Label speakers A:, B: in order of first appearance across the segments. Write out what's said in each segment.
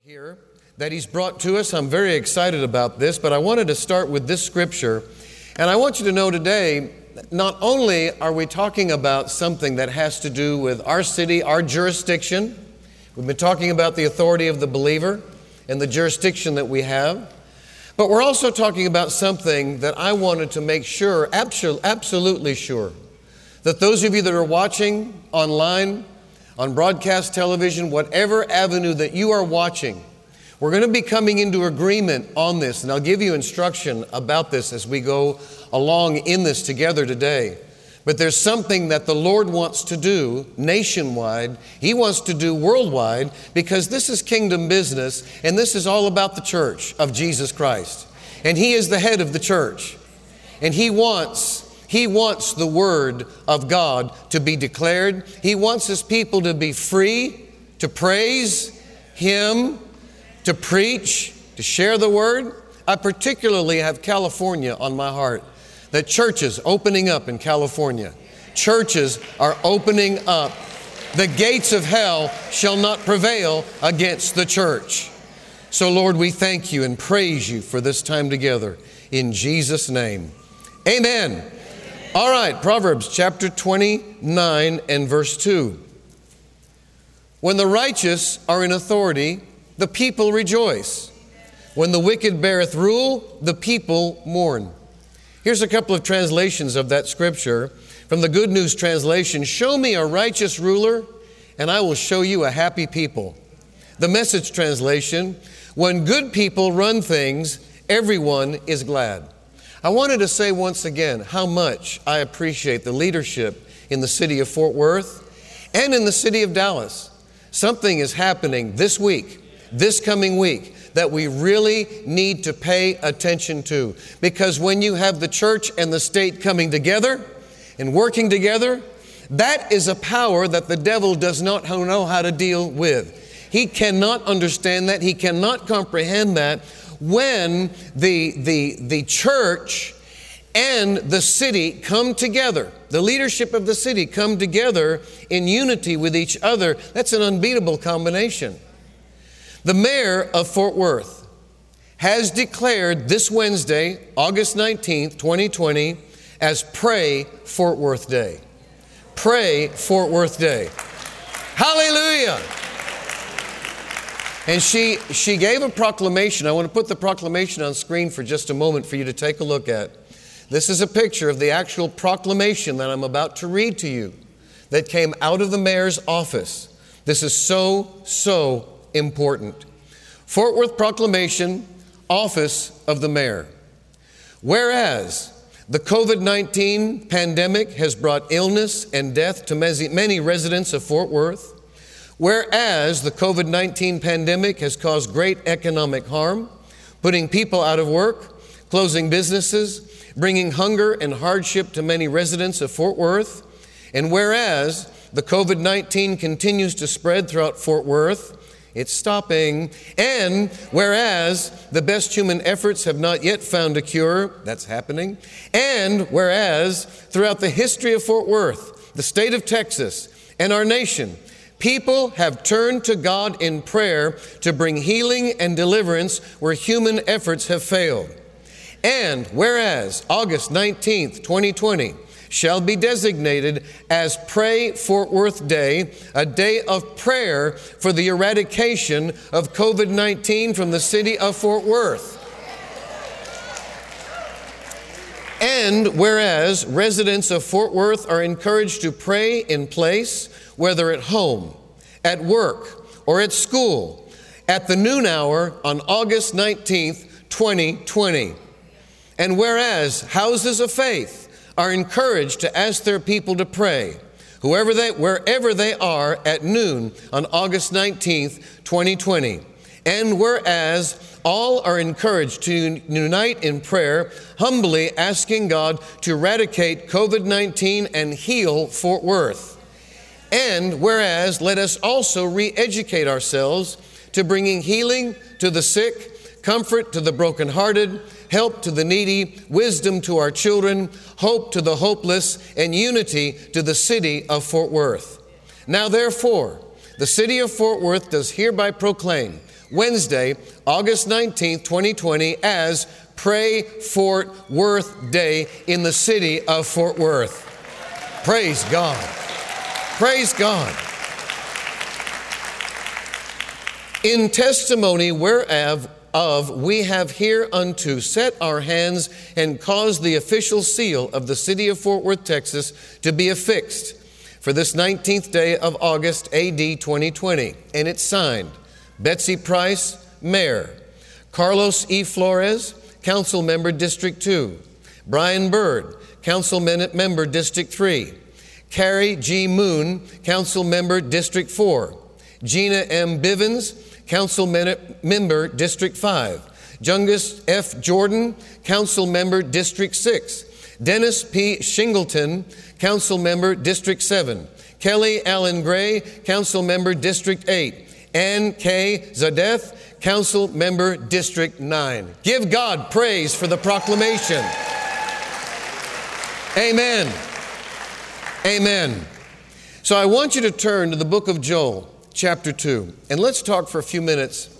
A: here that he's brought to us. I'm very excited about this, but I wanted to start with this scripture. And I want you to know today, not only are we talking about something that has to do with our city, our jurisdiction. We've been talking about the authority of the believer and the jurisdiction that we have. But we're also talking about something that I wanted to make sure, absolutely sure, that those of you that are watching online, on broadcast television, whatever avenue that you are watching, we're going to be coming into agreement on this. And I'll give you instruction about this as we go along in this together today. But there's something that the Lord wants to do nationwide. He wants to do worldwide, because this is kingdom business, and this is all about the church of Jesus Christ. And He is the head of the church. And He wants the Word of God to be declared. He wants His people to be free, to praise Him, to preach, to share the Word. I particularly have California on my heart. That churches opening up in California. Churches are opening up. The gates of hell shall not prevail against the church. So Lord, we thank You and praise You for this time together. In Jesus' name, amen. All right, Proverbs chapter 29 and verse 2. When the righteous are in authority, the people rejoice. When the wicked beareth rule, the people mourn. Here's a couple of translations of that scripture. From the Good News Translation, show me a righteous ruler, and I will show you a happy people. The Message translation, when good people run things, everyone is glad. I wanted to say once again how much I appreciate the leadership in the city of Fort Worth and in the city of Dallas. Something is happening this week, this coming week, that we really need to pay attention to. Because when you have the church and the state coming together and working together, that is a power that the devil does not know how to deal with. He cannot understand that. He cannot comprehend that. When the church and the city come together, the leadership of the city come together in unity with each other, that's an unbeatable combination. The mayor of Fort Worth has declared this Wednesday, August 19th, 2020, as Pray Fort Worth Day. Pray Fort Worth Day. Hallelujah! And she gave a proclamation. I want to put the proclamation on screen for just a moment for you to take a look at. This is a picture of the actual proclamation that I'm about to read to you that came out of the mayor's office. This is so important. Fort Worth Proclamation, Office of the Mayor. Whereas the COVID-19 pandemic has brought illness and death to many residents of Fort Worth. Whereas the COVID-19 pandemic has caused great economic harm, putting people out of work, closing businesses, bringing hunger and hardship to many residents of Fort Worth. And whereas the COVID-19 continues to spread throughout Fort Worth, it's stopping. And whereas the best human efforts have not yet found a cure, that's happening. And whereas throughout the history of Fort Worth, the state of Texas, and our nation, people have turned to God in prayer to bring healing and deliverance where human efforts have failed. And whereas August 19th, 2020 shall be designated as Pray Fort Worth Day, a day of prayer for the eradication of COVID-19 from the city of Fort Worth. And whereas residents of Fort Worth are encouraged to pray in place, whether at home, at work, or at school, at the noon hour on August 19th, 2020. And whereas houses of faith are encouraged to ask their people to pray, wherever they are at noon on August 19th, 2020. And whereas all are encouraged to unite in prayer, humbly asking God to eradicate COVID-19 and heal Fort Worth. And whereas, let us also re-educate ourselves to bringing healing to the sick, comfort to the brokenhearted, help to the needy, wisdom to our children, hope to the hopeless, and unity to the city of Fort Worth. Now therefore, the city of Fort Worth does hereby proclaim Wednesday, August 19th, 2020, as Pray Fort Worth Day in the city of Fort Worth. Praise God. Praise God. In testimony whereof we have hereunto set our hands and caused the official seal of the city of Fort Worth, Texas, to be affixed for this 19th day of August, A.D. 2020. And it's signed, Betsy Price, Mayor; Carlos E. Flores, Council Member, District 2; Brian Byrd, Council Member, District 3; Carrie G. Moon, Council Member, District 4; Gina M. Bivens, Council Member, District 5; Jungus F. Jordan, Council Member, District 6; Dennis P. Shingleton, Council Member, District 7; Kelly Allen Gray, Council Member, District 8; Ann K. Zadeth, Council Member, District 9. Give God praise for the proclamation. Amen. Amen. So I want you to turn to the book of Joel, chapter 2, and let's talk for a few minutes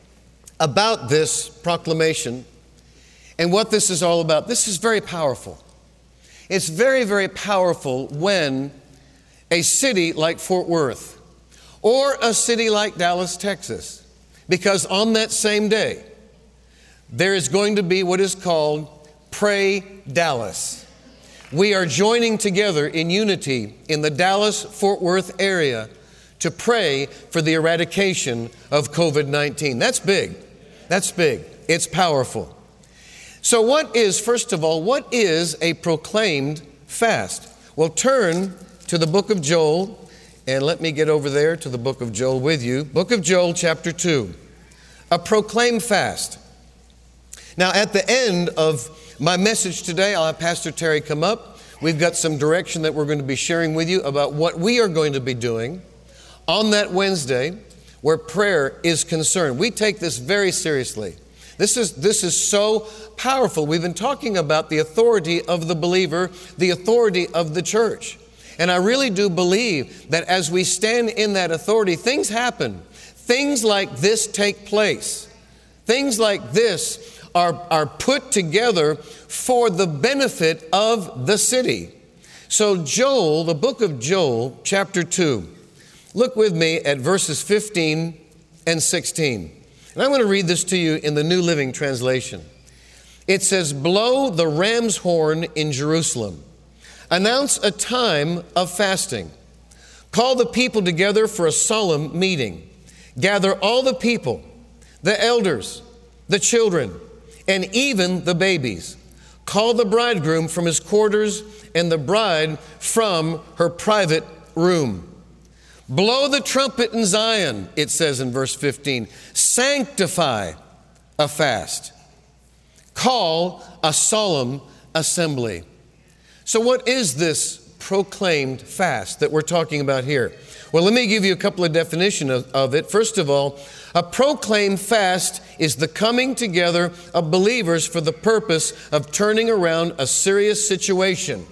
A: about this proclamation and what this is all about. This is very powerful. It's very, very powerful when a city like Fort Worth or a city like Dallas, Texas, because on that same day, there is going to be what is called Pray Dallas. We are joining together in unity in the Dallas-Fort Worth area to pray for the eradication of COVID-19. That's big. That's big. It's powerful. So first of all, what is a proclaimed fast? Well, turn to the book of Joel, and let me get over there to the book of Joel with you. Book of Joel, chapter 2. A proclaimed fast. Now, at the end of my message today, I'll have Pastor Terry come up. We've got some direction that we're going to be sharing with you about what we are going to be doing on that Wednesday where prayer is concerned. We take this very seriously. This is so powerful. We've been talking about the authority of the believer, the authority of the church. And I really do believe that as we stand in that authority, things happen. Things like this take place. Things like this are put together for the benefit of the city. So Joel, the book of Joel, chapter 2. Look with me at verses 15 and 16. And I'm going to read this to you in the New Living Translation. It says, "Blow the ram's horn in Jerusalem. Announce a time of fasting. Call the people together for a solemn meeting. Gather all the people, the elders, the children, and even the babies. Call the bridegroom from his quarters and the bride from her private room. Blow the trumpet in Zion," it says in verse 15. "Sanctify a fast. Call a solemn assembly." So what is this proclaimed fast that we're talking about here? Well, let me give you a couple of definitions of it. First of all, a proclaimed fast is the coming together of believers for the purpose of turning around a serious situation,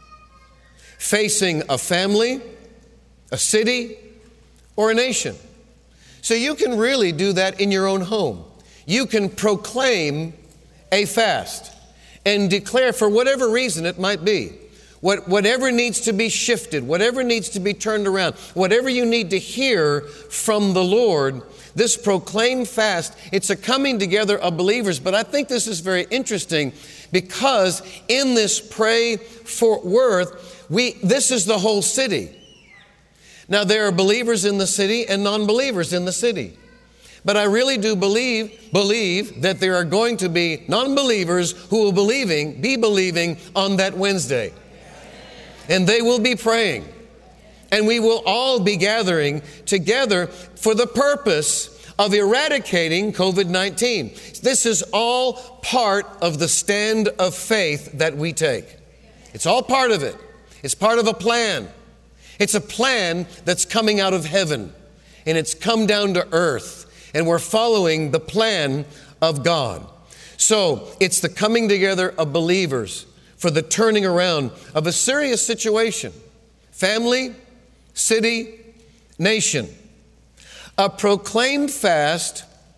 A: facing a family, a city, or a nation. So you can really do that in your own home. You can proclaim a fast and declare, for whatever reason it might be, whatever needs to be shifted, whatever needs to be turned around, whatever you need to hear from the Lord, this proclaimed fast, it's a coming together of believers. But I think this is very interesting because in this Pray Fort Worth, this is the whole city. Now, there are believers in the city and non-believers in the city. But I really do believe that there are going to be non-believers who will be believing on that Wednesday. And they will be praying. And we will all be gathering together for the purpose of eradicating COVID-19. This is all part of the stand of faith that we take. It's all part of it. It's part of a plan. It's a plan that's coming out of heaven, and it's come down to earth, and we're following the plan of God. So it's the coming together of believers for the turning around of a serious situation. Family, city, nation. A proclaimed fast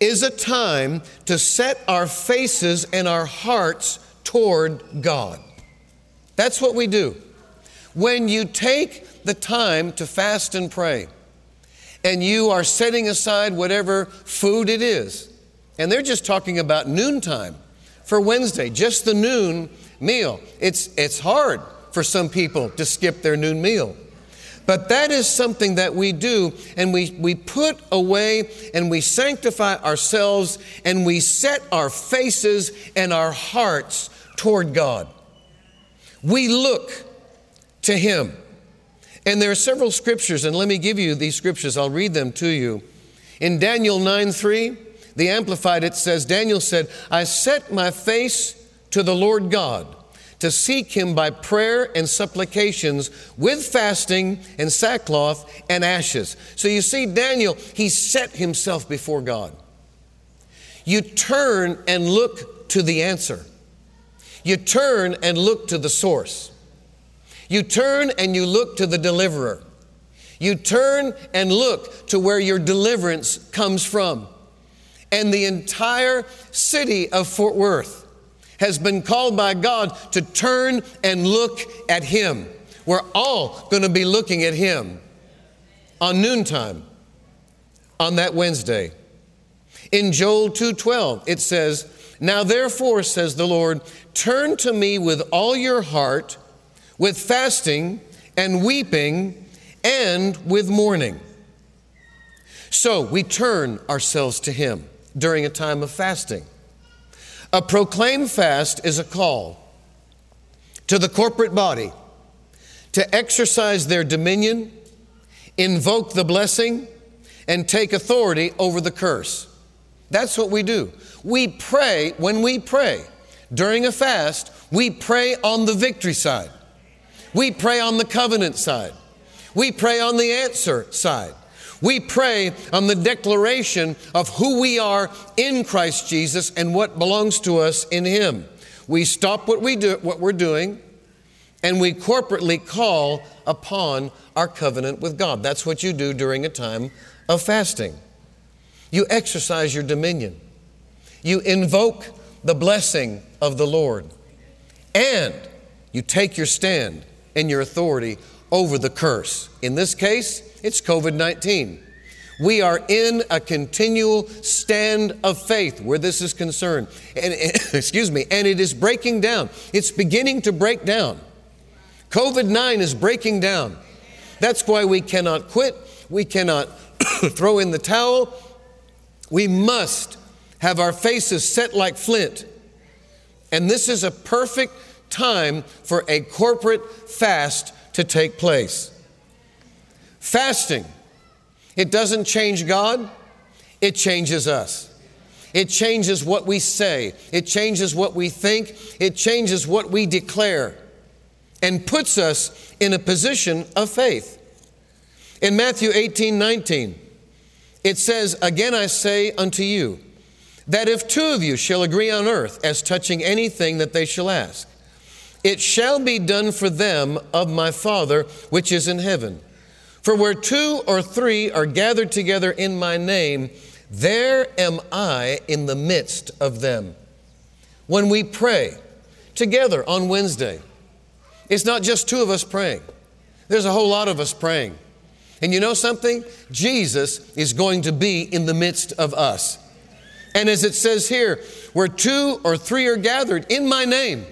A: is a time to set our faces and our hearts toward God. That's what we do. When you take the time to fast and pray, and you are setting aside whatever food it is, and they're just talking about noontime for Wednesday, just the noon meal. It's hard for some people to skip their noon meal. But that is something that we do, and we put away and we sanctify ourselves and we set our faces and our hearts toward God. We look to Him. And there are several scriptures, and let me give you these scriptures. I'll read them to you. In Daniel 9:3, the Amplified, it says, Daniel said, I set my face to the Lord God to seek Him by prayer and supplications with fasting and sackcloth and ashes. So you see, Daniel, he set himself before God. You turn and look to the answer. You turn and look to the source. You turn and you look to the deliverer. You turn and look to where your deliverance comes from. And the entire city of Fort Worth has been called by God to turn and look at Him. We're all going to be looking at Him on noontime on that Wednesday. In Joel 2:12, it says, Now therefore, says the Lord, turn to me with all your heart, with fasting and weeping and with mourning. So we turn ourselves to Him during a time of fasting. A proclaimed fast is a call to the corporate body to exercise their dominion, invoke the blessing, and take authority over the curse. That's what we do. We pray. When we pray during a fast, we pray on the victory side. We pray on the covenant side. We pray on the answer side. We pray on the declaration of who we are in Christ Jesus and what belongs to us in Him. We stop what we're doing, and we corporately call upon our covenant with God. That's what you do during a time of fasting. You exercise your dominion. You invoke the blessing of the Lord. And you take your stand and your authority over the curse. In this case, it's COVID-19. We are in a continual stand of faith where this is concerned. And and it is breaking down. It's beginning to break down. COVID-19 is breaking down. That's why we cannot quit. We cannot throw in the towel. We must have our faces set like flint. And this is a perfect time for a corporate fast to take place. Fasting, it doesn't change God, it changes us. It changes what we say, it changes what we think, it changes what we declare, and puts us in a position of faith. In Matthew 18:19, it says, Again I say unto you, that if two of you shall agree on earth as touching anything that they shall ask, it shall be done for them of my Father which is in heaven. For where two or three are gathered together in my name, there am I in the midst of them. When we pray together on Wednesday, it's not just two of us praying. There's a whole lot of us praying. And you know something? Jesus is going to be in the midst of us. And as it says here, where two or three are gathered in my name,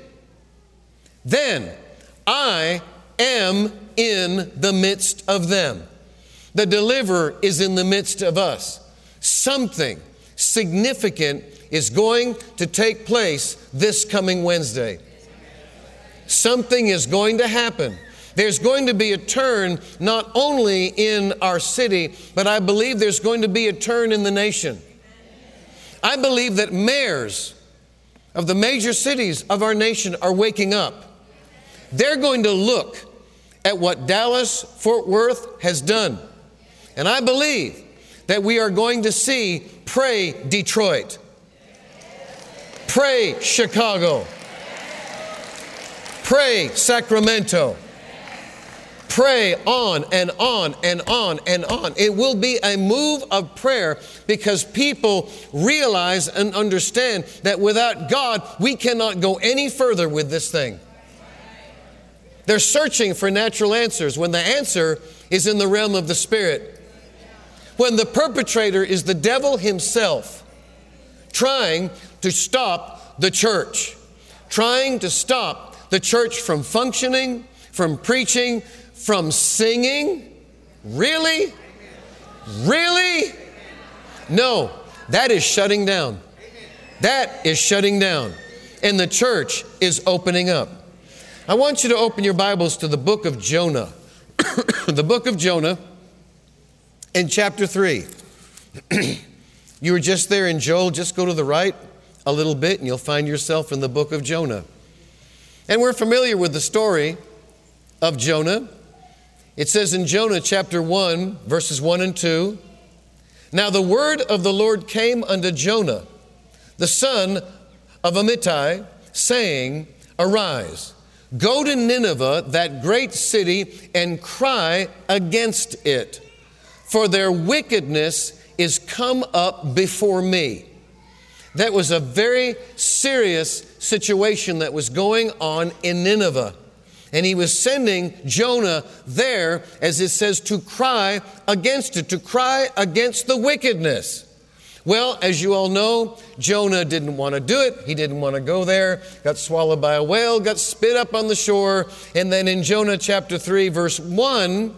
A: then I am in the midst of them. The deliverer is in the midst of us. Something significant is going to take place this coming Wednesday. Something is going to happen. There's going to be a turn not only in our city, but I believe there's going to be a turn in the nation. I believe that mayors of the major cities of our nation are waking up. They're going to look at what Dallas, Fort Worth has done. And I believe that we are going to see pray Detroit, pray Chicago, pray Sacramento, Pray on and on and on and on. It will be a move of prayer because people realize and understand that without God, we cannot go any further with this thing. They're searching for natural answers when the answer is in the realm of the Spirit. When the perpetrator is the devil himself, trying to stop the church, trying to stop the church from functioning, from preaching, from singing. Really? Really? No, that is shutting down. That is shutting down. And the church is opening up. I want you to open your Bibles to the book of Jonah. The book of Jonah in chapter 3. You were just there in Joel. Just go to the right a little bit and you'll find yourself in the book of Jonah. And we're familiar with the story of Jonah. It says in Jonah chapter 1, verses 1 and 2, "Now the word of the Lord came unto Jonah, the son of Amittai, saying, Arise, go to Nineveh, that great city, and cry against it, for their wickedness is come up before me." That was a very serious situation that was going on in Nineveh. And he was sending Jonah there, as it says, to cry against it, to cry against the wickedness. Well, as you all know, Jonah didn't want to do it. He didn't want to go there. Got swallowed by a whale, got spit up on the shore. And then in Jonah chapter 3, verse 1,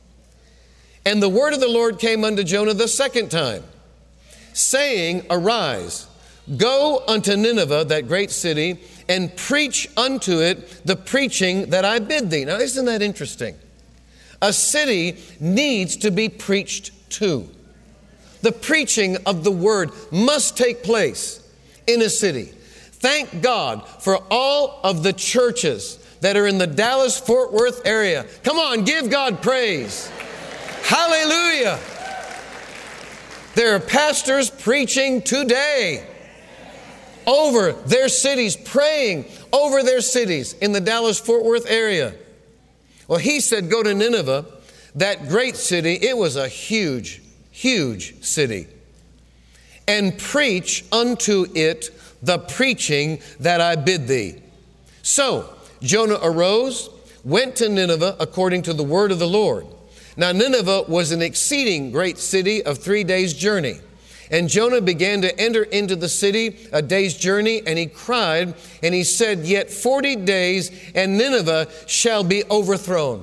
A: "And the word of the Lord came unto Jonah the second time, saying, Arise, go unto Nineveh, that great city, and preach unto it the preaching that I bid thee." Now, isn't that interesting? A city needs to be preached to. The preaching of the word must take place in a city. Thank God for all of the churches that are in the Dallas-Fort Worth area. Come on, give God praise. Hallelujah. There are pastors preaching today over their cities, praying over their cities in the Dallas-Fort Worth area. Well, he said, go to Nineveh, that great city. It was a huge, huge city. And preach unto it the preaching that I bid thee. So Jonah arose, went to Nineveh according to the word of the Lord. Now Nineveh was an exceeding great city of 3 days' journey. And Jonah began to enter into the city a day's journey, and he cried, and he said, Yet 40 days, and Nineveh shall be overthrown.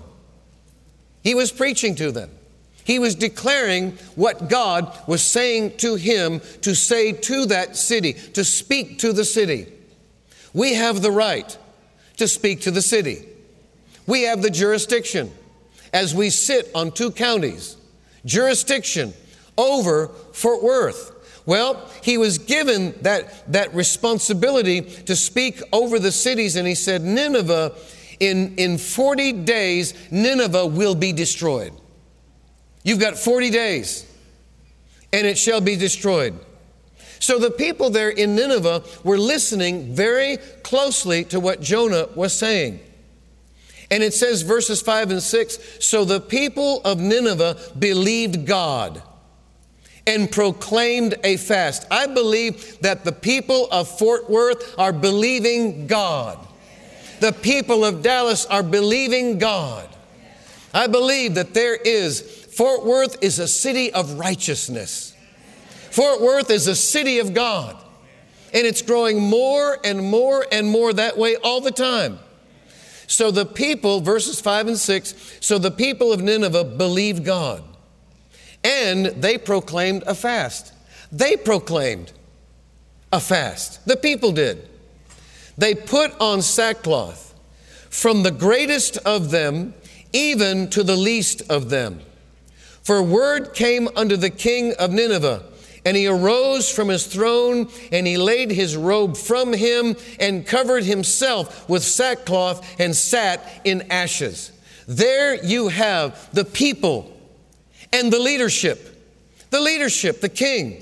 A: He was preaching to them. He was declaring what God was saying to him to say to that city, to speak to the city. We have the right to speak to the city. We have the jurisdiction as we sit on 2 counties. Jurisdiction over Fort Worth. Well, he was given that responsibility to speak over the cities, and he said, Nineveh, in 40 days, Nineveh will be destroyed. You've got 40 days, and it shall be destroyed. So the people there in Nineveh were listening very closely to what Jonah was saying. And it says, verses 5 and 6, So the people of Nineveh believed God and proclaimed a fast. I believe that the people of Fort Worth are believing God. The people of Dallas are believing God. I believe that Fort Worth is a city of righteousness. Fort Worth is a city of God. And it's growing more and more and more that way all the time. So the people, verses 5 and 6, so the people of Nineveh believed God. And they proclaimed a fast. They proclaimed a fast. The people did. They put on sackcloth, from the greatest of them even to the least of them. For word came unto the king of Nineveh, and he arose from his throne, and he laid his robe from him, and covered himself with sackcloth, and sat in ashes. There you have the people and the leadership, the king,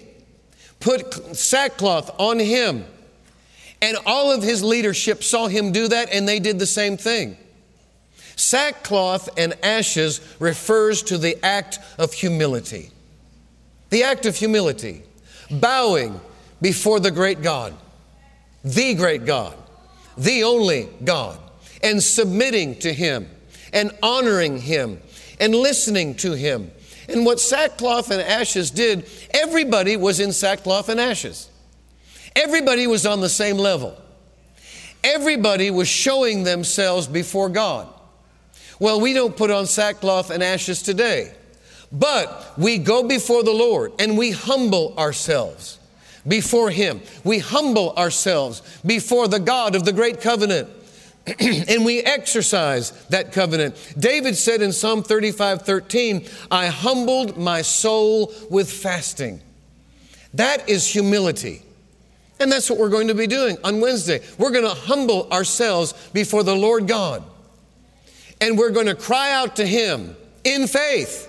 A: put sackcloth on him. And all of his leadership saw him do that, and they did the same thing. Sackcloth and ashes refers to the act of humility. The act of humility, bowing before the great God, the great God, the only God, and submitting to Him and honoring Him and listening to Him. And what sackcloth and ashes did, everybody was in sackcloth and ashes. Everybody was on the same level. Everybody was showing themselves before God. Well, we don't put on sackcloth and ashes today, but we go before the Lord and we humble ourselves before Him. We humble ourselves before the God of the great covenant. And we exercise that covenant. David said in Psalm 35:13, I humbled my soul with fasting. That is humility. And that's what we're going to be doing on Wednesday. We're going to humble ourselves before the Lord God. And we're going to cry out to Him in faith,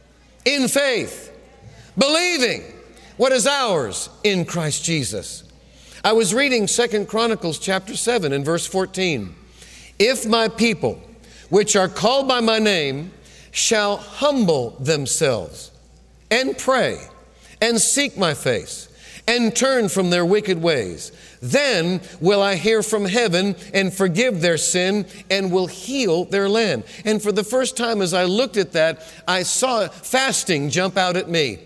A: believing what is ours in Christ Jesus. I was reading 2 Chronicles chapter 7 and verse 14. If my people, which are called by my name, shall humble themselves and pray and seek my face and turn from their wicked ways, then will I hear from heaven and forgive their sin and will heal their land. And for the first time as I looked at that, I saw fasting jump out at me.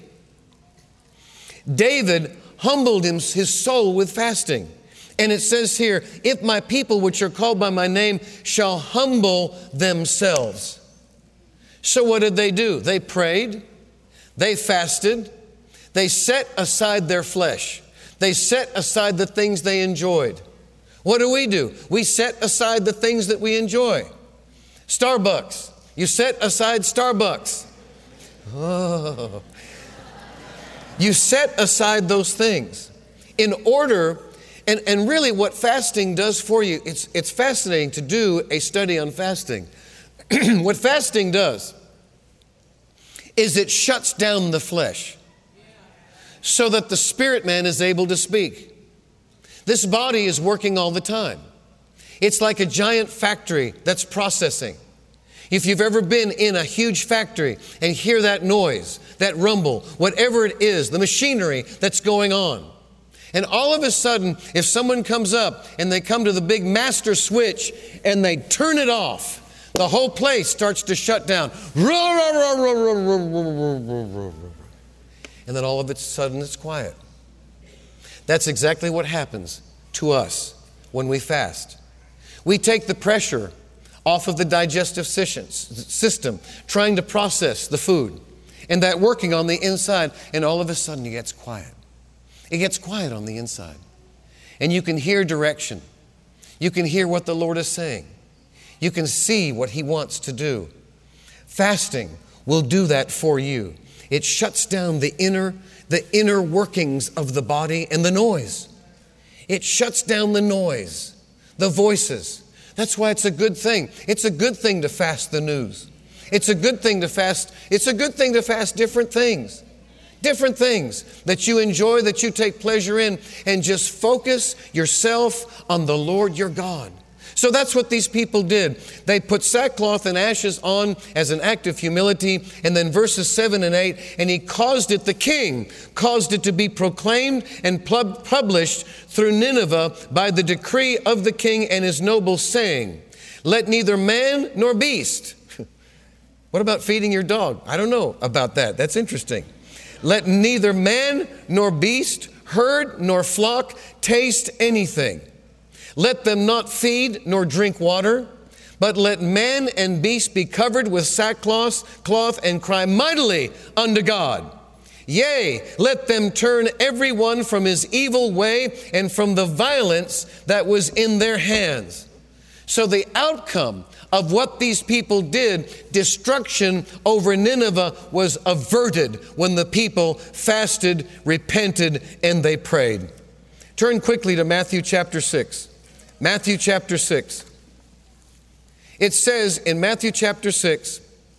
A: David humbled his soul with fasting. And it says here, if my people which are called by my name shall humble themselves. So what did they do? They prayed, they fasted, they set aside their flesh. They set aside the things they enjoyed. What do? We set aside the things that we enjoy. Starbucks. You set aside Starbucks. Oh. You set aside those things in order, and really what fasting does for you, it's fascinating to do a study on fasting. What fasting does is it shuts down the flesh so that the spirit man is able to speak. This body is working all the time. It's like a giant factory that's processing. If you've ever been in a huge factory and hear that noise, that rumble, whatever it is, the machinery that's going on, and all of a sudden, if someone comes up and they come to the big master switch and they turn it off, the whole place starts to shut down. And then all of a sudden it's quiet. That's exactly what happens to us when we fast. We take the pressure off of the digestive system, trying to process the food, and that working on the inside, and all of a sudden it gets quiet. It gets quiet on the inside. And you can hear direction. You can hear what the Lord is saying. You can see what He wants to do. Fasting will do that for you. It shuts down the inner workings of the body and the noise. It shuts down the noise, the voices. That's why it's a good thing. It's a good thing to fast the news. It's a good thing to fast. It's a good thing to fast different things. Different things that you enjoy, that you take pleasure in, and just focus yourself on the Lord your God. So that's what these people did. They put sackcloth and ashes on as an act of humility. And then verses 7 and 8, and he caused it, the king, caused it to be proclaimed and published through Nineveh by the decree of the king and his nobles, saying, let neither man nor beast. What about feeding your dog? I don't know about that. That's interesting. Let neither man nor beast, herd nor flock taste anything. Let them not feed nor drink water, but let man and beast be covered with sackcloth and cry mightily unto God. Yea, let them turn every one from his evil way and from the violence that was in their hands. So the outcome of what these people did, destruction over Nineveh, was averted when the people fasted, repented, and they prayed. Turn quickly to Matthew chapter 6. Matthew chapter 6. It says in Matthew chapter 6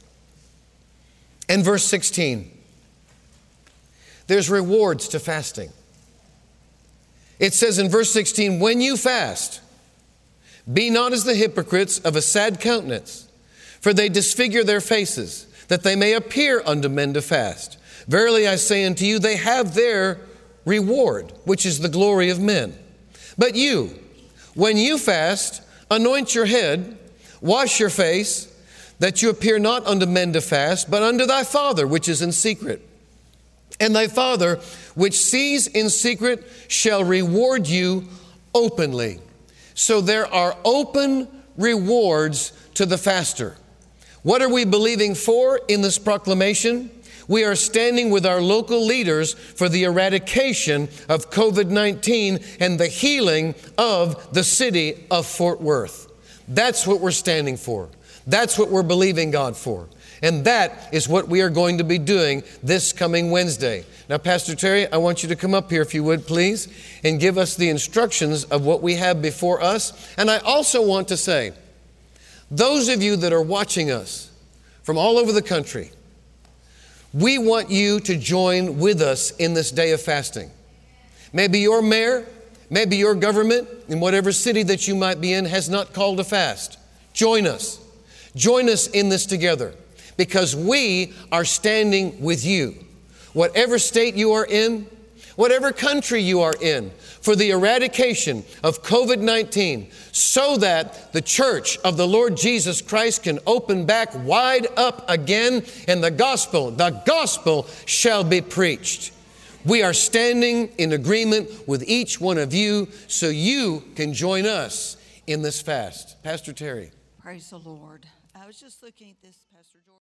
A: and verse 16, there's rewards to fasting. It says in verse 16, when you fast, be not as the hypocrites of a sad countenance, For they disfigure their faces, that they may appear unto men to fast. Verily I say unto you, they have their reward, which is the glory of men. But you, when you fast, anoint your head, wash your face, that you appear not unto men to fast, but unto thy Father which is in secret. And thy Father which sees in secret shall reward you openly. So there are open rewards to the faster. What are we believing for in this proclamation? We are standing with our local leaders for the eradication of COVID-19 and the healing of the city of Fort Worth. That's what we're standing for. That's what we're believing God for. And that is what we are going to be doing this coming Wednesday. Now, Pastor Terry, I want you to come up here, if you would, please, and give us the instructions of what we have before us. And I also want to say, those of you that are watching us from all over the country, we want you to join with us in this day of fasting. Maybe your mayor, maybe your government, in whatever city that you might be in, has not called a fast. Join us. Join us in this together, because we are standing with you. Whatever state you are in, whatever country you are in, for the eradication of COVID-19, so that the church of the Lord Jesus Christ can open back wide up again, and the gospel shall be preached. We are standing in agreement with each one of you, so you can join us in this fast. Pastor Terry.
B: Praise the Lord. I was just looking at this, Pastor George.